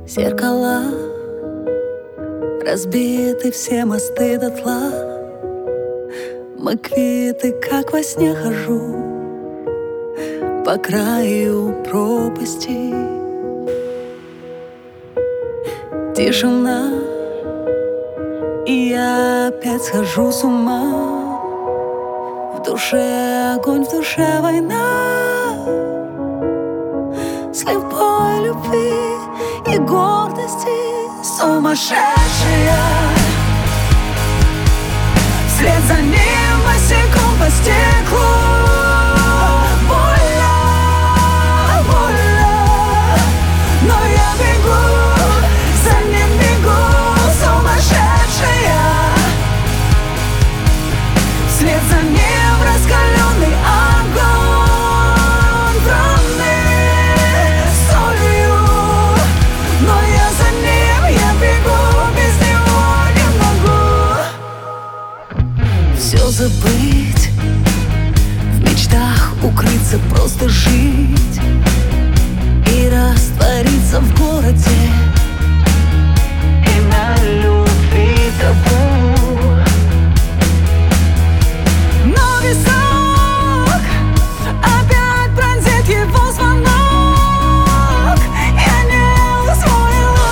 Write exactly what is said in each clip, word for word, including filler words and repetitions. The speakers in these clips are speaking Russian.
Зеркала разбиты, все мосты дотла. Мы квиты, как во сне хожу по краю пропасти. Тишина, и я опять схожу с ума. В душе огонь, в душе война. Слепой любви и гордости сумасшедшая. Вслед за ним босиком по стеклу. Больно, больно, но я бегу, за ним бегу, сумасшедшая. Вслед за ним раскаленный огонь, бранный солью, но я за ним, я бегу, без него не могу. Все забыть, в мечтах укрыться, просто жить и раствориться в городе и на любви табу. Но висок опять пронзит его звонок. Я не усвоила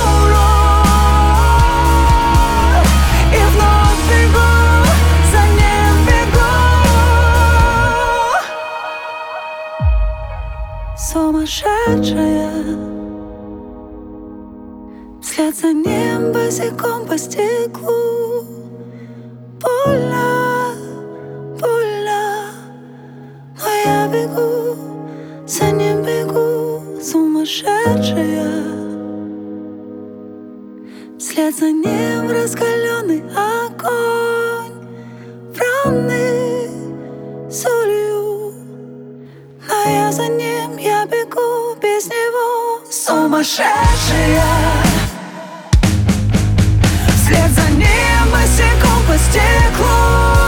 урок и вновь бегу, за ним бегу. Сумасшедшая. Вслед за ним босиком по стеклу. Больно, больно, но я бегу, за ним бегу, сумасшедшая. Вслед за ним раскаленный огонь, бранный солью, но я за ним, я бегу, без него сумасшедшая. Вслед за ним босиком по стеклу.